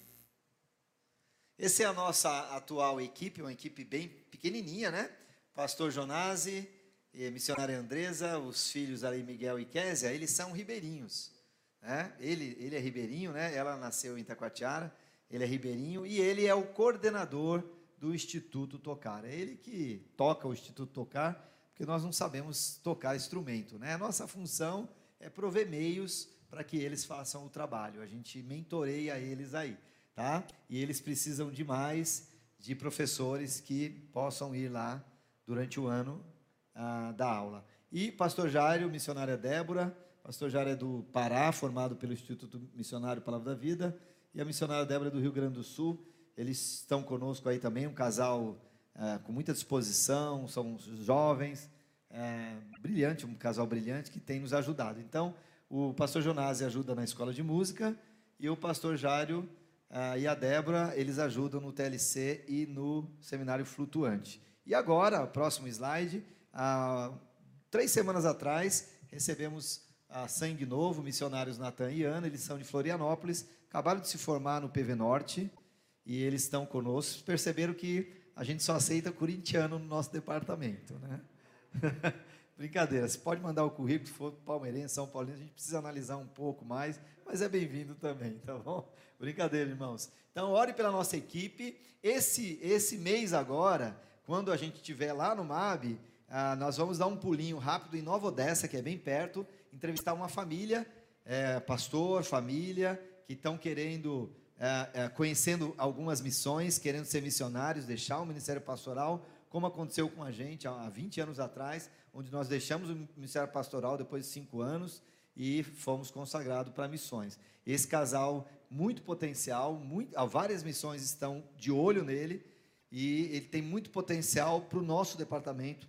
Essa é a nossa atual equipe, uma equipe bem pequenininha, né? Pastor Jonase, missionária Andresa, os filhos ali, Miguel e Késia, eles são ribeirinhos, né? Ele, ele é ribeirinho, né? Ela nasceu em Taquatiara, ele é ribeirinho e ele é o coordenador do Instituto Tocar. É ele que toca o Instituto Tocar, porque nós não sabemos tocar instrumento, né? A nossa função é prover meios para que eles façam o trabalho. A gente mentoreia eles aí, tá? E eles precisam demais de professores que possam ir lá durante o ano ah, da aula. E pastor Jairo, missionária Débora, pastor Jairo é do Pará, formado pelo Instituto Missionário Palavra da Vida, e a missionária Débora é do Rio Grande do Sul. Eles estão conosco aí também, um casal ah, com muita disposição, são jovens, ah, brilhante, um casal brilhante que tem nos ajudado. Então, o pastor Jonase ajuda na escola de música e o pastor Jário ah, e a Débora, eles ajudam no T L C e no seminário flutuante. E agora, próximo slide, ah, três semanas atrás, recebemos a Sangue Novo, missionários Natan e Ana, eles são de Florianópolis, acabaram de se formar no P V Norte e eles estão conosco. Perceberam que a gente só aceita corintiano no nosso departamento, né? Brincadeira, você pode mandar o currículo, se for palmeirense, São Paulino, a gente precisa analisar um pouco mais, mas é bem-vindo também, tá bom? Brincadeira, irmãos. Então, ore pela nossa equipe. Esse, esse mês agora, quando a gente estiver lá no M A B, ah, nós vamos dar um pulinho rápido em Nova Odessa, que é bem perto, entrevistar uma família, é, pastor, família, que estão querendo, é, é, conhecendo algumas missões, querendo ser missionários, deixar o ministério pastoral, como aconteceu com a gente há vinte anos atrás, onde nós deixamos o ministério pastoral depois de cinco anos e fomos consagrados para missões. Esse casal, muito potencial, muito, várias missões estão de olho nele, e ele tem muito potencial para o nosso departamento,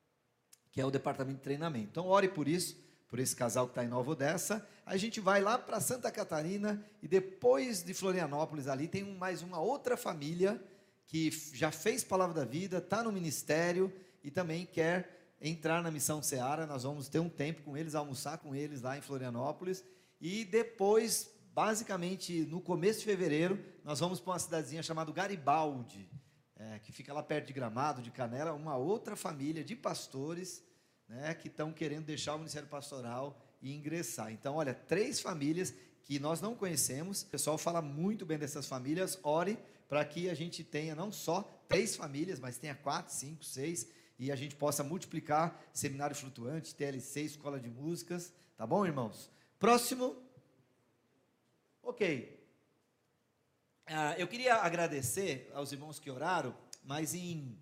que é o departamento de treinamento. Então, ore por isso, por esse casal que está em Nova Odessa. A gente vai lá para Santa Catarina, e depois de Florianópolis, ali tem um, mais uma outra família, que já fez Palavra da Vida, está no ministério, e também quer entrar na Missão Seara. Nós vamos ter um tempo com eles, almoçar com eles lá em Florianópolis, e depois, basicamente, no começo de fevereiro, nós vamos para uma cidadezinha chamada Garibaldi, é, que fica lá perto de Gramado, de Canela, uma outra família de pastores, né, que estão querendo deixar o Ministério Pastoral e ingressar. Então, olha, três famílias que nós não conhecemos, o pessoal fala muito bem dessas famílias. Ore para que a gente tenha não só três famílias, mas tenha quatro, cinco, seis, e a gente possa multiplicar seminário flutuante, T L C, escola de músicas, tá bom, irmãos? Próximo. Ok. Ah, eu queria agradecer aos irmãos que oraram, mas em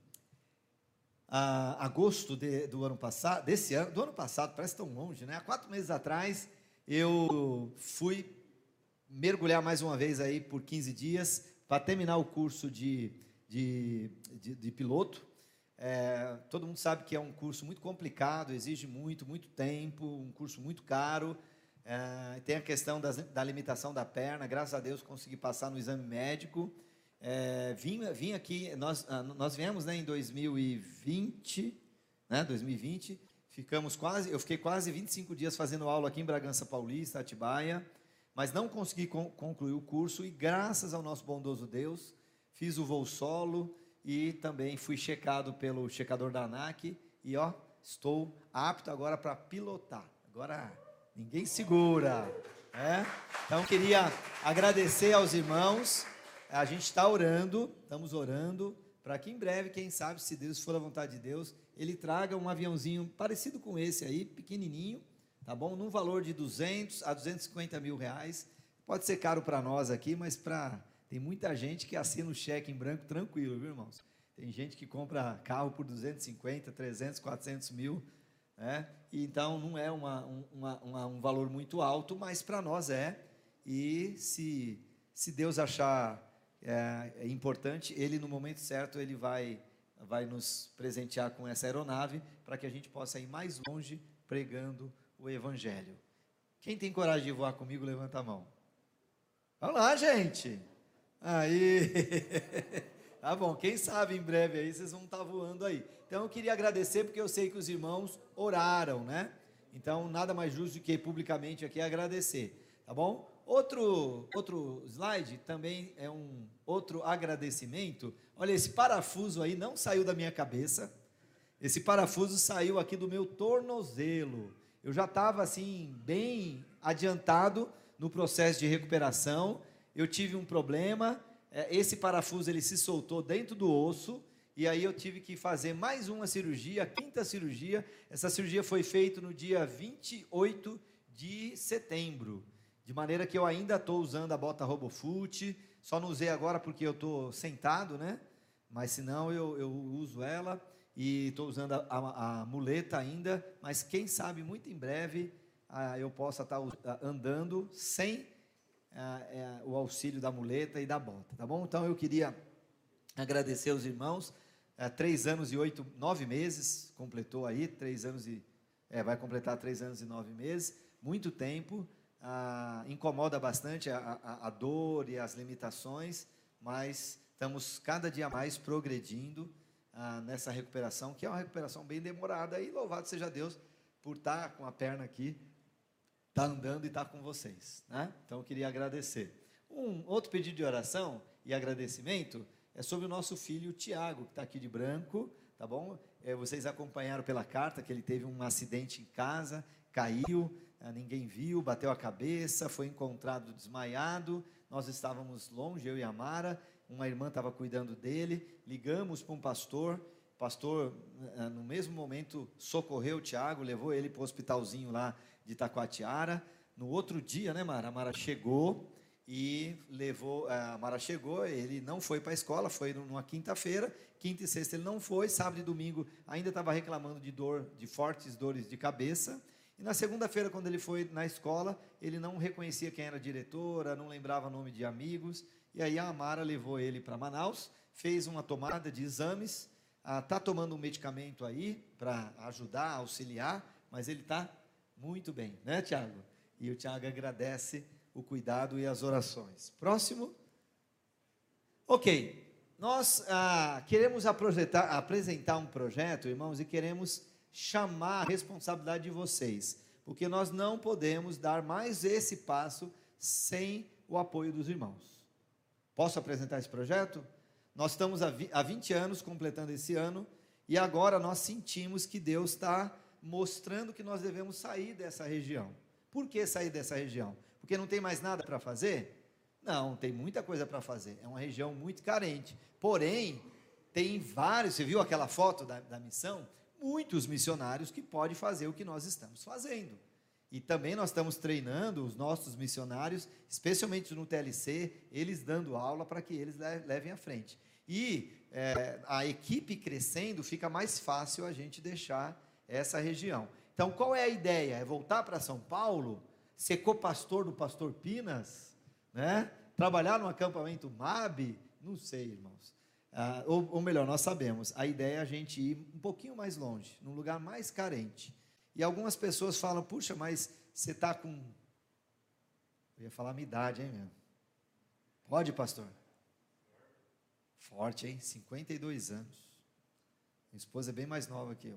ah, agosto de, do ano passado, desse ano, do ano passado, parece tão longe, né? Há quatro meses atrás, eu fui mergulhar mais uma vez aí por quinze dias, para terminar o curso de, de, de, de piloto. É, todo mundo sabe que é um curso muito complicado, exige muito, muito tempo, um curso muito caro. É, tem a questão das, da limitação da perna. Graças a Deus consegui passar no exame médico. É, vim, vim aqui, nós, nós viemos, né, em dois mil e vinte, né, dois mil e vinte, ficamos quase, eu fiquei quase vinte e cinco dias fazendo aula aqui em Bragança Paulista, Atibaia, mas não consegui con- concluir o curso, e graças ao nosso bondoso Deus, fiz o voo solo e também fui checado pelo checador da ANAC, e ó, estou apto agora para pilotar. Agora ninguém segura, né? Então, queria agradecer aos irmãos. A gente está orando, estamos orando, para que em breve, quem sabe, se Deus for a vontade de Deus, ele traga um aviãozinho parecido com esse aí, pequenininho, tá bom? Num valor de duzentos a duzentos e cinquenta mil reais. Pode ser caro para nós aqui, mas para... tem muita gente que assina o cheque em branco tranquilo, viu, irmãos? Tem gente que compra carro por duzentos e cinquenta, trezentos, quatrocentos mil, né? E então não é uma, uma, uma, um valor muito alto, mas para nós é. E se, se Deus achar é, é importante, Ele no momento certo, Ele vai, vai nos presentear com essa aeronave, para que a gente possa ir mais longe pregando o Evangelho. Quem tem coragem de voar comigo, levanta a mão. Vamos lá, gente! Aí, tá bom, quem sabe em breve aí vocês vão estar voando aí. Então eu queria agradecer, porque eu sei que os irmãos oraram, né? Então nada mais justo do que publicamente aqui agradecer, tá bom? Outro, outro slide também é um outro agradecimento. Olha, esse parafuso aí não saiu da minha cabeça. Esse parafuso saiu aqui do meu tornozelo. Eu já estava assim, bem adiantado no processo de recuperação. Eu tive um problema. Esse parafuso ele se soltou dentro do osso. E aí eu tive que fazer mais uma cirurgia, a quinta cirurgia. Essa cirurgia foi feita no dia vinte e oito de setembro. De maneira que eu ainda estou usando a bota RoboFoot, só não usei agora porque eu estou sentado, né? Mas senão eu, eu uso ela e estou usando a, a, a muleta ainda, mas quem sabe muito em breve ah, eu possa estar tá andando sem ah, é, o auxílio da muleta e da bota, tá bom? Então eu queria agradecer aos irmãos, ah, três anos e oito, nove meses, completou aí, três anos e, é, vai completar três anos e nove meses, muito tempo. Ah, incomoda bastante a, a, a dor e as limitações, mas estamos cada dia mais progredindo ah, nessa recuperação, que é uma recuperação bem demorada, e louvado seja Deus por estar com a perna aqui, estar andando e estar com vocês, né? Então eu queria agradecer. Um outro pedido de oração e agradecimento é sobre o nosso filho Tiago, que está aqui de branco, tá bom? É, vocês acompanharam pela carta que ele teve um acidente em casa, caiu, ninguém viu, bateu a cabeça, foi encontrado desmaiado, nós estávamos longe, eu e a Mara, uma irmã estava cuidando dele, ligamos para um pastor, o pastor no mesmo momento socorreu o Tiago, levou ele para o hospitalzinho lá de Itacoatiara. No outro dia, né, Mara, a Mara chegou e levou, a Mara chegou, ele não foi para a escola, foi numa quinta-feira, quinta e sexta ele não foi, sábado e domingo ainda estava reclamando de dor, de fortes dores de cabeça. E na segunda-feira, quando ele foi na escola, ele não reconhecia quem era a diretora, não lembrava o nome de amigos, e aí a Amara levou ele para Manaus, fez uma tomada de exames, está tomando um medicamento aí para ajudar, auxiliar, mas ele está muito bem, né, Tiago? E o Tiago agradece o cuidado e as orações. Próximo. Ok, nós ah, queremos apresentar um projeto, irmãos, e queremos chamar a responsabilidade de vocês, porque nós não podemos dar mais esse passo sem o apoio dos irmãos. Posso apresentar esse projeto? Nós estamos há vinte anos completando esse ano, e agora nós sentimos que Deus está mostrando que nós devemos sair dessa região. Por que sair dessa região? Porque não tem mais nada para fazer? Não, tem muita coisa para fazer, é uma região muito carente, porém, tem vários, você viu aquela foto da, da missão? Muitos missionários que podem fazer o que nós estamos fazendo. E também nós estamos treinando os nossos missionários, especialmente no T L C, eles dando aula para que eles levem à frente. E é, a equipe crescendo, fica mais fácil a gente deixar essa região. Então, qual é a ideia? É voltar para São Paulo, ser co-pastor do pastor Pinas, né? Trabalhar no acampamento M A B? Não sei, irmãos. Ah, ou, ou melhor, nós sabemos, a ideia é a gente ir um pouquinho mais longe, num lugar mais carente. E algumas pessoas falam, puxa, mas você está com... Eu ia falar a minha idade, hein, meu? Pode, pastor? Forte, hein? cinquenta e dois anos. Minha esposa é bem mais nova que eu.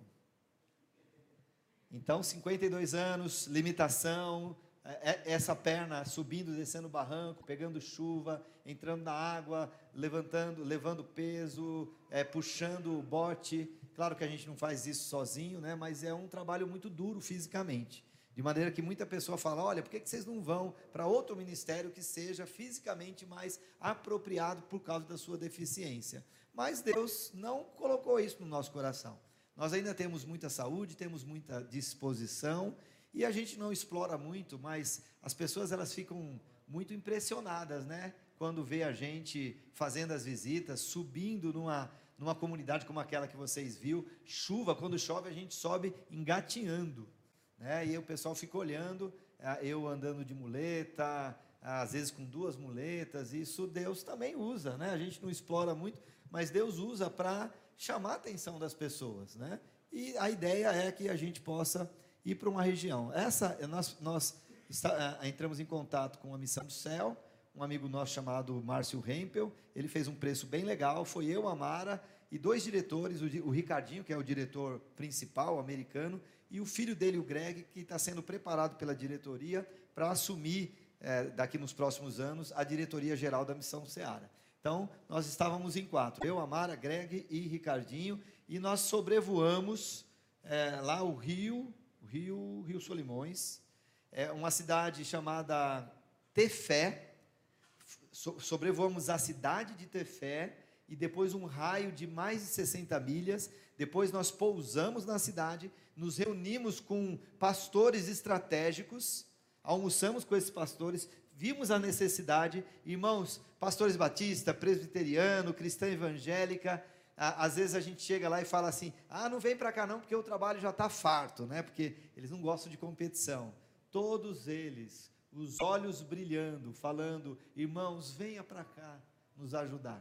Então, cinquenta e dois anos, limitação... essa perna subindo, descendo o barranco, pegando chuva, entrando na água, levantando, levando peso, é, puxando o bote. Claro que a gente não faz isso sozinho, né? Mas é um trabalho muito duro fisicamente. De maneira que muita pessoa fala, olha, por que vocês não vão para outro ministério que seja fisicamente mais apropriado por causa da sua deficiência? Mas Deus não colocou isso no nosso coração. Nós ainda temos muita saúde, temos muita disposição, e a gente não explora muito, mas as pessoas elas ficam muito impressionadas, né? Quando vê a gente fazendo as visitas, subindo numa, numa comunidade como aquela que vocês viram, chuva, quando chove a gente sobe engatinhando, né? E aí o pessoal fica olhando, eu andando de muleta, às vezes com duas muletas, isso Deus também usa, né? A gente não explora muito, mas Deus usa para chamar a atenção das pessoas, né? E a ideia é que a gente possa ir para uma região. Essa, nós, nós está, entramos em contato com a Missão do Céu, um amigo nosso chamado Márcio Rempel, ele fez um preço bem legal, foi eu, a Mara, e dois diretores, o, o Ricardinho, que é o diretor principal, americano, e o filho dele, o Greg, que está sendo preparado pela diretoria para assumir é, daqui nos próximos anos, a diretoria geral da Missão Seara. Então, nós estávamos em quatro, eu, Amara, Greg e Ricardinho, e nós sobrevoamos é, lá o Rio, o Rio, Rio Solimões, é uma cidade chamada Tefé, so, sobrevoamos a cidade de Tefé, e depois um raio de mais de sessenta milhas, depois nós pousamos na cidade, nos reunimos com pastores estratégicos, almoçamos com esses pastores, vimos a necessidade, irmãos, pastores batista, presbiteriano, cristã evangélica, às vezes a gente chega lá e fala assim, ah, não vem para cá não, porque o trabalho já está farto, né? Porque eles não gostam de competição. Todos eles, os olhos brilhando, falando, irmãos, venha para cá nos ajudar.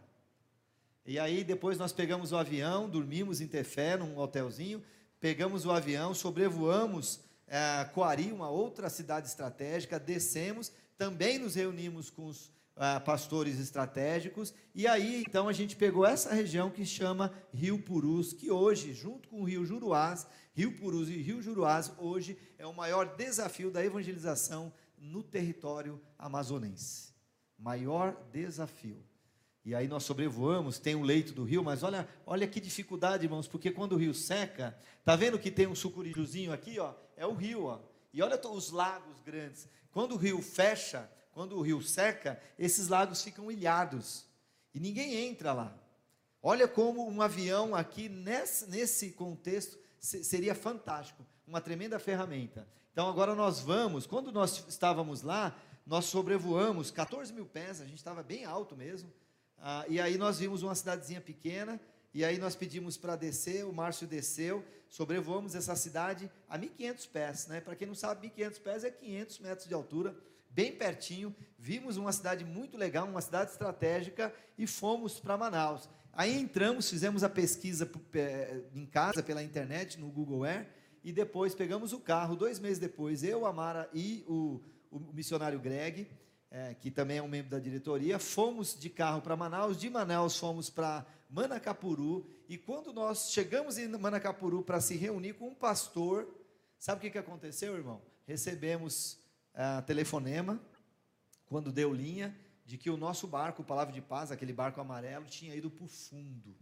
E aí depois nós pegamos o avião, dormimos em Tefé, num hotelzinho, pegamos o avião, sobrevoamos é, Coari, uma outra cidade estratégica, descemos, também nos reunimos com os uh, pastores estratégicos, e aí então a gente pegou essa região que chama Rio Purus, que hoje, junto com o Rio Juruás, Rio Purus e Rio Juruás, hoje é o maior desafio da evangelização no território amazonense. Maior desafio. E aí nós sobrevoamos, tem um leito do rio, mas olha, olha que dificuldade, irmãos, porque quando o rio seca, tá vendo que tem um sucurijuzinho aqui, ó, é o rio, ó, e olha os lagos grandes. Quando o rio fecha, quando o rio seca, esses lagos ficam ilhados, e ninguém entra lá. Olha como um avião aqui, nesse, nesse contexto, seria fantástico, uma tremenda ferramenta. Então agora nós vamos, quando nós estávamos lá, nós sobrevoamos quatorze mil pés, a gente estava bem alto mesmo, ah, e aí nós vimos uma cidadezinha pequena, e aí nós pedimos para descer, o Márcio desceu, sobrevoamos essa cidade a mil e quinhentos pés, né? Para quem não sabe, mil e quinhentos pés é quinhentos metros de altura, bem pertinho, vimos uma cidade muito legal, uma cidade estratégica, e fomos para Manaus. Aí entramos, fizemos a pesquisa em casa, pela internet, no Google Earth, e depois pegamos o carro, dois meses depois, eu, Amara e o, o missionário Greg, é, que também é um membro da diretoria, fomos de carro para Manaus, de Manaus fomos para Manacapuru, e quando nós chegamos em Manacapuru para se reunir com um pastor, sabe o que, que aconteceu, irmão? Recebemos uh, telefonema, quando deu linha, de que o nosso barco, o Palavra de Paz, aquele barco amarelo, tinha ido para o fundo,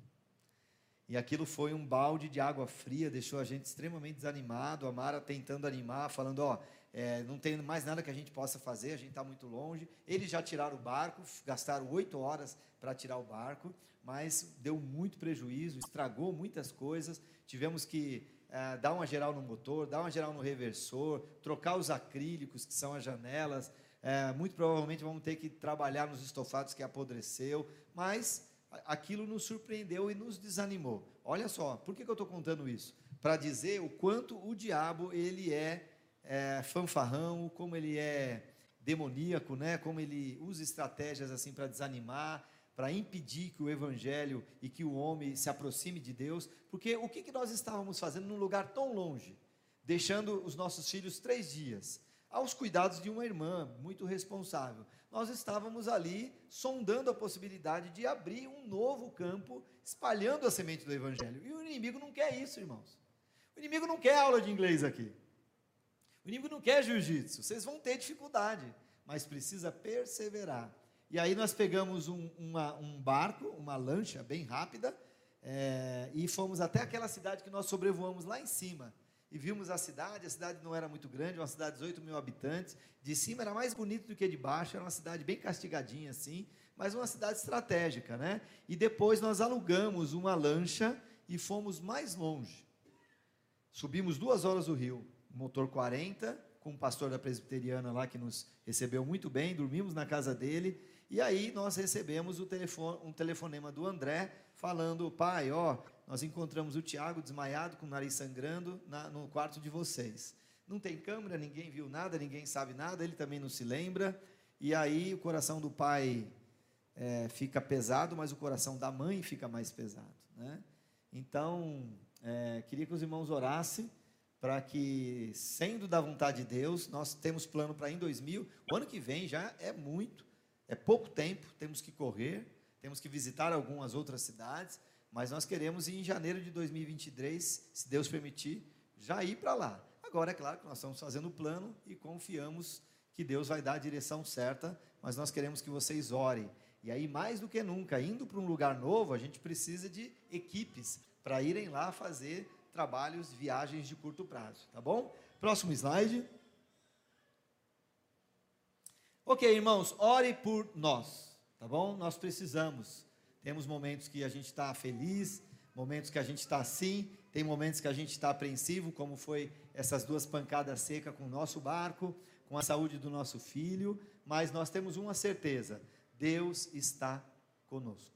e aquilo foi um balde de água fria, deixou a gente extremamente desanimado, a Mara tentando animar, falando, ó, é, não tem mais nada que a gente possa fazer, a gente está muito longe. Eles já tiraram o barco, gastaram oito horas para tirar o barco, mas deu muito prejuízo, estragou muitas coisas, tivemos que é, dar uma geral no motor, dar uma geral no reversor, trocar os acrílicos, que são as janelas, é, muito provavelmente vamos ter que trabalhar nos estofados que apodreceu, mas aquilo nos surpreendeu e nos desanimou. Olha só, por que, que eu estou contando isso? Para dizer o quanto o diabo ele é, é fanfarrão, como ele é demoníaco, né? Como ele usa estratégias assim para desanimar, para impedir que o evangelho e que o homem se aproxime de Deus, porque o que, que nós estávamos fazendo num lugar tão longe, deixando os nossos filhos três dias, aos cuidados de uma irmã muito responsável. Nós estávamos ali sondando a possibilidade de abrir um novo campo, espalhando a semente do evangelho, e o inimigo não quer isso, irmãos. O inimigo não quer aula de inglês aqui, o inimigo não quer jiu-jitsu, vocês vão ter dificuldade, mas precisa perseverar. E aí nós pegamos um, uma, um barco, uma lancha bem rápida, é, e fomos até aquela cidade que nós sobrevoamos lá em cima, e vimos a cidade. A cidade não era muito grande, uma cidade de dezoito mil habitantes, de cima era mais bonito do que de baixo, era uma cidade bem castigadinha assim, mas uma cidade estratégica, né? E depois nós alugamos uma lancha e fomos mais longe, subimos duas horas o rio, motor quarenta, com um pastor da presbiteriana lá que nos recebeu muito bem, dormimos na casa dele, e aí nós recebemos o telefone, um telefonema do André, falando, pai, ó, nós encontramos o Tiago desmaiado, com o nariz sangrando, na, no quarto de vocês. Não tem câmera, ninguém viu nada, ninguém sabe nada, ele também não se lembra, e aí o coração do pai é, fica pesado, mas o coração da mãe fica mais pesado, né? Então, é, queria que os irmãos orassem, para que, sendo da vontade de Deus, nós temos plano para em dois mil, o ano que vem já é muito, é pouco tempo, temos que correr, temos que visitar algumas outras cidades, mas nós queremos ir em janeiro de dois mil e vinte e três, se Deus permitir, já ir para lá. Agora é claro que nós estamos fazendo o plano e confiamos que Deus vai dar a direção certa, mas nós queremos que vocês orem. E aí, mais do que nunca, indo para um lugar novo, a gente precisa de equipes para irem lá fazer trabalhos, viagens de curto prazo, tá bom? Próximo slide. Ok, irmãos, ore por nós, tá bom? Nós precisamos. Temos momentos que a gente está feliz, momentos que a gente está assim, tem momentos que a gente está apreensivo, como foi essas duas pancadas secas com o nosso barco, com a saúde do nosso filho, mas nós temos uma certeza: Deus está conosco.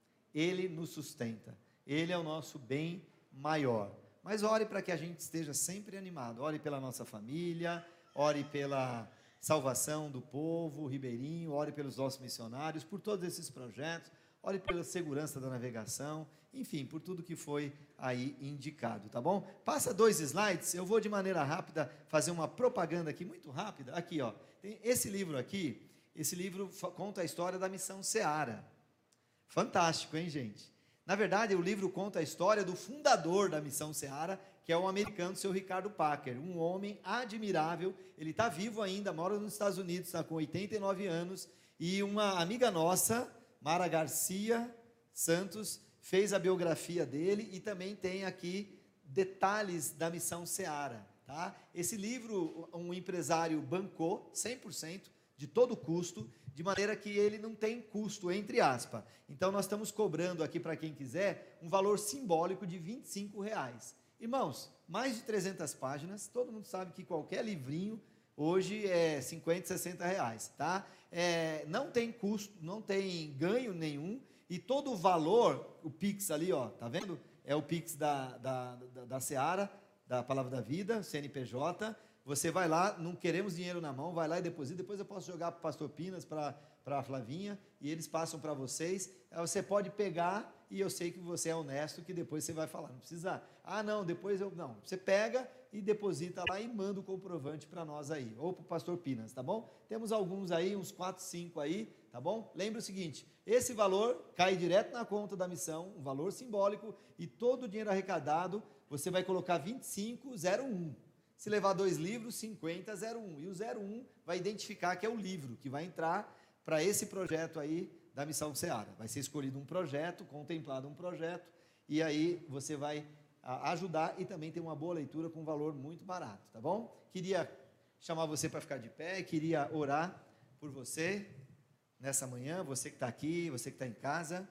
Ele nos sustenta, Ele é o nosso bem maior. Mas ore para que a gente esteja sempre animado, ore pela nossa família, ore pela salvação do povo ribeirinho, ore pelos nossos missionários, por todos esses projetos, ore pela segurança da navegação, enfim, por tudo que foi aí indicado, tá bom? Passa dois slides, eu vou de maneira rápida fazer uma propaganda aqui, muito rápida, aqui ó, tem esse livro aqui, esse livro conta a história da Missão Seara, fantástico, hein gente? Na verdade, o livro conta a história do fundador da Missão Seara, que é o americano, seu Ricardo Packer, um homem admirável, ele está vivo ainda, mora nos Estados Unidos, está com oitenta e nove anos, e uma amiga nossa, Mara Garcia Santos, fez a biografia dele e também tem aqui detalhes da Missão Seara, tá? Esse livro, um empresário bancou cem por cento de todo o custo, de maneira que ele não tem custo, entre aspas. Então, nós estamos cobrando aqui, para quem quiser, um valor simbólico de vinte e cinco reais. Irmãos, mais de trezentas páginas, todo mundo sabe que qualquer livrinho hoje é cinquenta, sessenta reais, tá? É, não tem custo, não tem ganho nenhum, e todo o valor, o Pix ali, ó, tá vendo? É o Pix da, da, da, da Seara, da Palavra da Vida, C N P J, você vai lá, não queremos dinheiro na mão, vai lá e deposita, depois eu posso jogar para o pastor Pinas, para a Flavinha, e eles passam para vocês, aí você pode pegar, e eu sei que você é honesto, que depois você vai falar, não precisa, ah não, depois eu, não, você pega e deposita lá e manda o comprovante para nós aí, ou para o pastor Pinas, tá bom? Temos alguns aí, uns quatro, cinco aí, tá bom? Lembre o seguinte, esse valor cai direto na conta da missão, um valor simbólico, e todo o dinheiro arrecadado, você vai colocar vinte e cinco zero um. Se levar dois livros, cinquenta zero um. E o zero um vai identificar que é o livro que vai entrar para esse projeto aí da Missão Seara. Vai ser escolhido um projeto, contemplado um projeto, e aí você vai a, ajudar e também ter uma boa leitura com um valor muito barato, tá bom? Queria chamar você para ficar de pé, queria orar por você nessa manhã, você que está aqui, você que está em casa.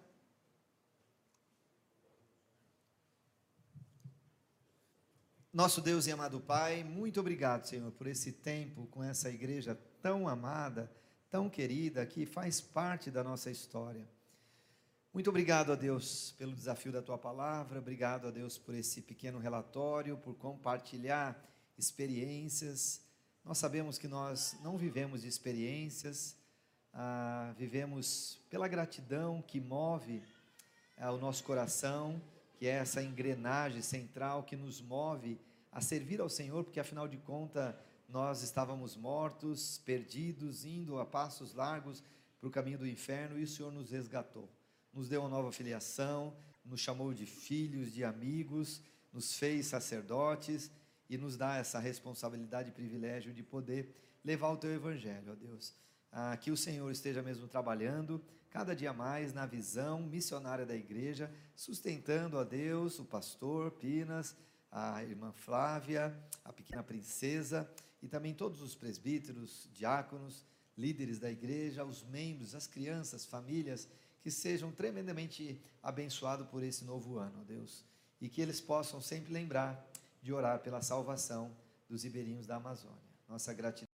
Nosso Deus e amado Pai, muito obrigado, Senhor, por esse tempo com essa igreja tão amada, tão querida, que faz parte da nossa história. Muito obrigado a Deus pelo desafio da Tua Palavra, obrigado a Deus por esse pequeno relatório, por compartilhar experiências. Nós sabemos que nós não vivemos de experiências, ah, vivemos pela gratidão que move ah, o nosso coração, que é essa engrenagem central que nos move a servir ao Senhor, porque afinal de contas nós estávamos mortos, perdidos, indo a passos largos para o caminho do inferno, e o Senhor nos resgatou, nos deu uma nova filiação, nos chamou de filhos, de amigos, nos fez sacerdotes e nos dá essa responsabilidade e privilégio de poder levar o Teu Evangelho, ó Deus. Ah, que o Senhor esteja mesmo trabalhando cada dia mais na visão missionária da igreja, sustentando a Deus, o pastor Pinas, a irmã Flávia, a pequena princesa, e também todos os presbíteros, diáconos, líderes da igreja, os membros, as crianças, famílias, que sejam tremendamente abençoados por esse novo ano, ó Deus, e que eles possam sempre lembrar de orar pela salvação dos ribeirinhos da Amazônia. Nossa gratidão.